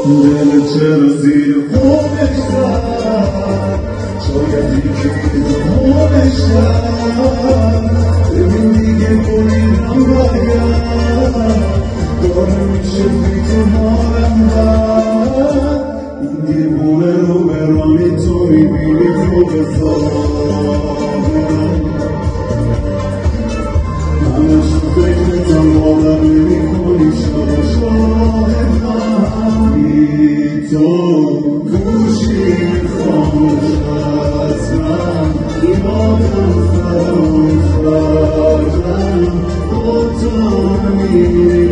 دل چرا زیر خودش زد شاید یکی خودش زد ببین دیگه بریدم باید داره میشه بی تو حالم بد این دیوونه رو برانی تو میبینی تو بزار همش تو فکرتم باور نمی‌کنی شاهدم بی تو گوشی خاموش هستم ایمانم فراموش کردم با تو میری